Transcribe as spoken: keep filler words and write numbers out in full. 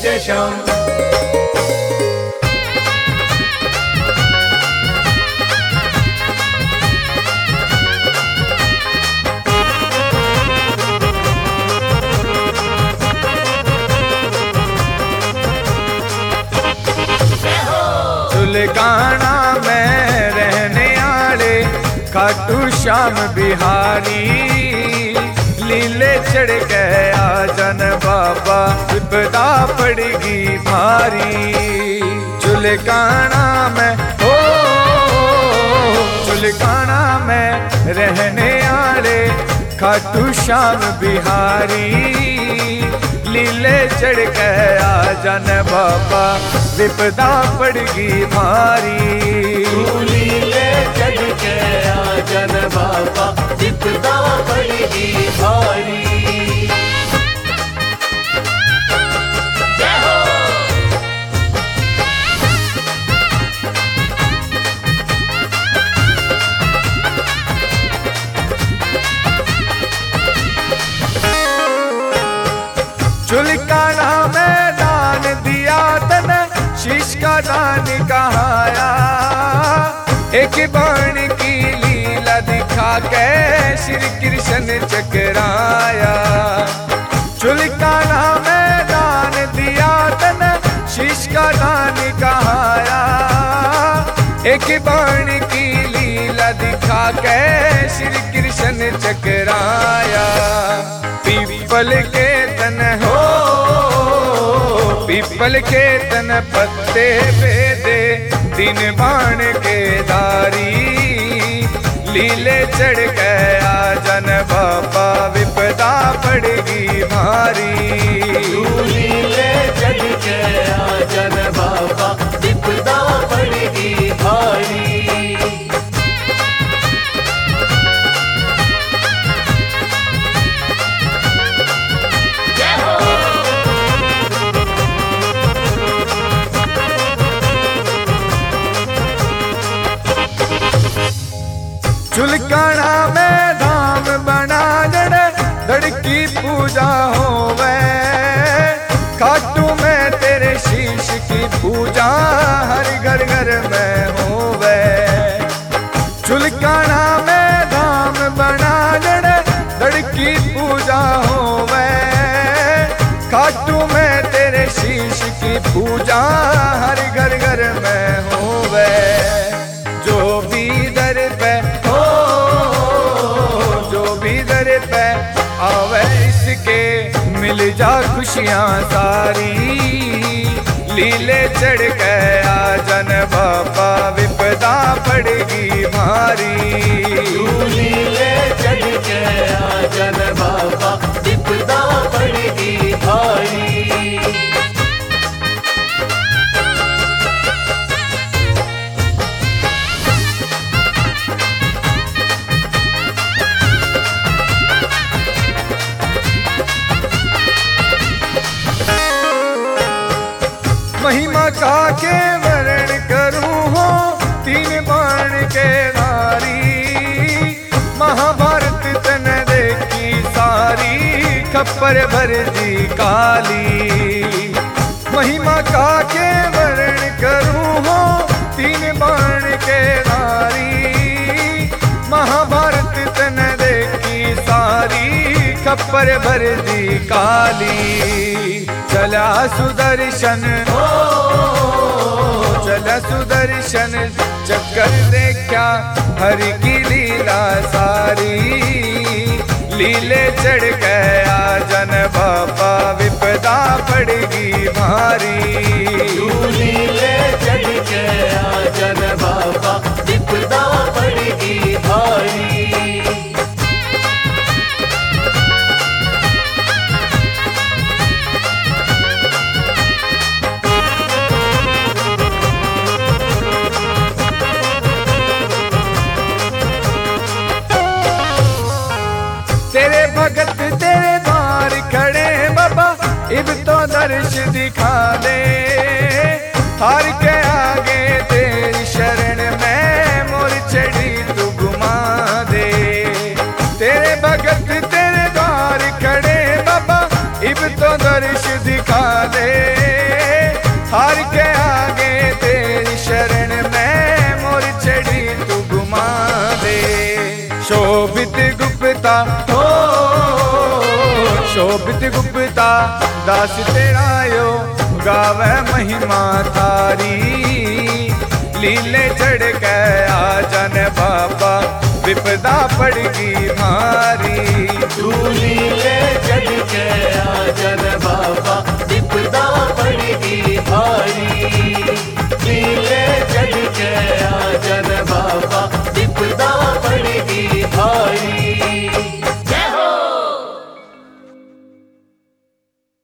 जय श्याम। चुलकाना में रहने आले खाटू श्याम बिहारी, लीले चढ़ गया जन बाबा विपदा पड़गी भारी। चुलकाना में हो चुलकाना में रहने आले खाटू श्याम बिहारी, लीले चढ़ गया जन बाबा विपदा पड़गी भारी। लीले चढ़ गया जन बाबा विपदा पड़गी भारी। चुलकाना में दान दिया तन शीश का दान कहाया, एक बाण की लीला दिखा के श्री कृष्ण चकराया। चुलकाना में दान दिया तन शीश का दान कहाया, एक बाण की लीला दिखा के श्री कृष्ण चकराया। पीपल के तन हो पीपल के तन पत्ते पे दे दिन बाण के दारी, लीले चढ़ गया जन बाबा विपदा पड़गी भारी। लीले चढ़ गया जन बाबा विपदा पड़गी भारी। चुलकाना में धाम बना जड़ धड़की पूजा होवे, खाटू में तेरे शीश की पूजा हर घर घर में होवे। चुलकाना में धाम बना जड़ धड़की पूजा होवे, खाटू में तेरे शीश की पूजा हर घर घर में होवे। जो भी दर पे पे आवे इसके मिल जा खुशियां सारी, लीले चढ़ गया जन बाबा विपदा पड़गी भारी। लीले चढ़ गया जन बाबा विपदा पड़गी भारी। महिमा का के वर्ण करूं हो तीन बाण के धारी, महाभारत तन देखी सारी खप्पर भर दी काली। महिमा का के वर्ण करूं हो तीन बाण के धारी, महाभारत तन देखी सारी खप्पर भर दी काली। चला सुदर्शन हो चला सुदर्शन चक्कर देखा हरि की लीला सारी, लीले चढ़ गया जन बाबा विपदा पड़गी भारी। लीले चढ़ गया जन बाबा विपदा पड़गी भारी। तेरे भगत तेरे द्वार खड़े बाबा इब तो दर्श दिखा दे, हार के आगे तेरी शरण में मोर चढ़ी तू घुमा दे। तेरे भगत तेरे द्वार खड़े बाबा इब तो दर्श दिखा दे, हार के आगे तेरी शरण में मोर चढ़ी तू घुमा दे। शोभित गुप्ता हो शोभित गुप्ता दास तेरा यो गावे महिमा थारी। लीले चढ़ के आ जान बाबा विपदा पड़गी भारी। तू लीले चढ़ के आ जान बाबा